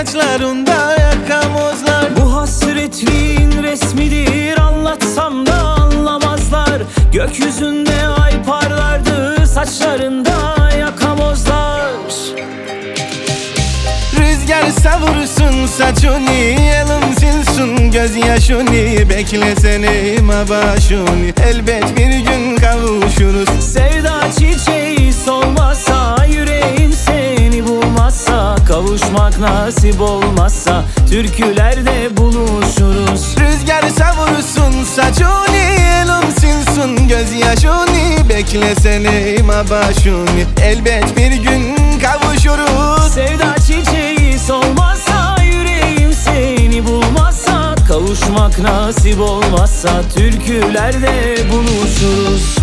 saçlarında yakamozlar. Bu hasretliğin resmidir, anlatsam da anlamazlar. Gökyüzünde ay parlardı, saçlarında yakamozlar. Rüzgar savursun saçını, elin silsun gözyaşını. Beklesene başını, elbet bir gün kavuşuruz. Sevda çiçeği solmazsa, yüreğim seni bulmazsa, kavuşmak nasip olmazsa türkülerde buluşuruz. Rüzgar savursun saçını, elin silsun gözyaşını. Beklesene başını, elbet bir gün kavuşuruz. Sevda çiçeği solmazsa, yüreğim seni bulmazsa, kavuşmak nasip olmazsa türkülerde buluşuruz.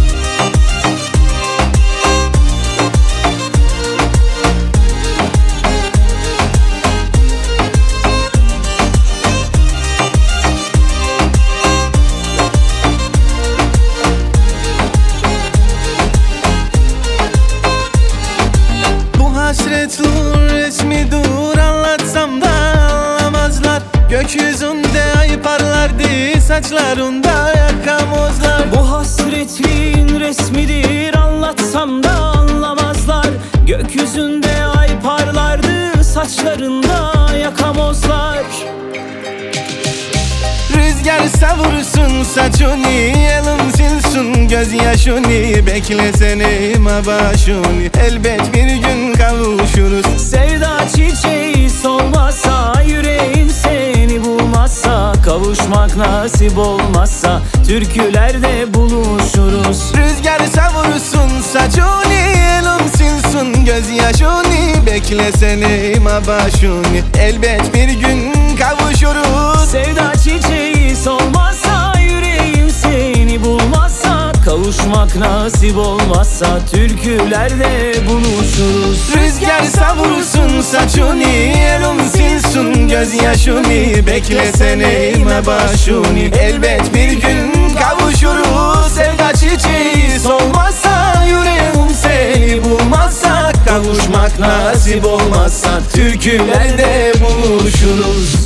Hasretliğin resmidir, anlatsam da anlamazlar. Gökyüzünde ay parlardı, saçlarında yakamozlar. Bu hasretliğin resmidir, anlatsam da anlamazlar. Gökyüzünde ay parlardı, saçlarında yakamozlar. Rüzgar savursun saçını, elin silsun gözyaşını. Beklesene başını, elbet bir gün kavuşuruz. Sevda çiçeği solmazsa, yüreğim seni bulmazsa, kavuşmak nasip olmazsa türkülerde buluşuruz. Rüzgar savursun saçını, elin silsun gözyaşını. Beklesene başını, elbet bir gün kavuşuruz. Sevda çiçeği solmazsa, yüreğim seni bulmazsa, kavuşmak nasip olmazsa türkülerde buluşuruz. Rüzgar savursun saçını, elin silsun gözyaşını. Beklesene başını, elbet bir gün kavuşuruz. Sevda çiçeği solmazsa, yüreğim seni bulmazsa, kavuşmak nasip olmazsa türkülerde buluşuruz.